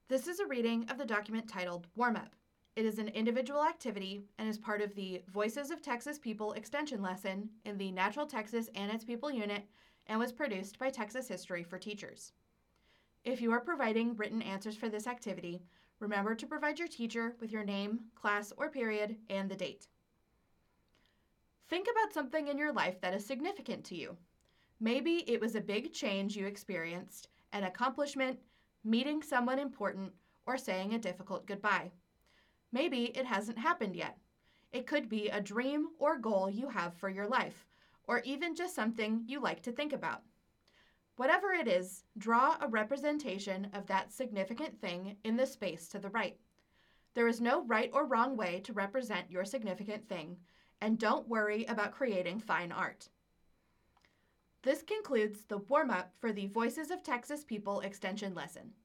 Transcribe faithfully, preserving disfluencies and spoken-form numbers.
This is a reading of the document titled Warm Up. It is an individual activity and is part of the Voices of Texas People extension lesson in the Natural Texas and Its People unit and was produced by Texas History for Teachers. If you are providing written answers for this activity, remember to provide your teacher with your name, class or period, and the date. Think about something in your life that is significant to you. Maybe it was a big change you experienced, an accomplishment, meeting someone important, or saying a difficult goodbye. Maybe it hasn't happened yet. It could be a dream or goal you have for your life, or even just something you like to think about. Whatever it is, draw a representation of that significant thing in the space to the right. There is no right or wrong way to represent your significant thing, and don't worry about creating fine art. This concludes the warm-up for the Voices of Texas People extension lesson.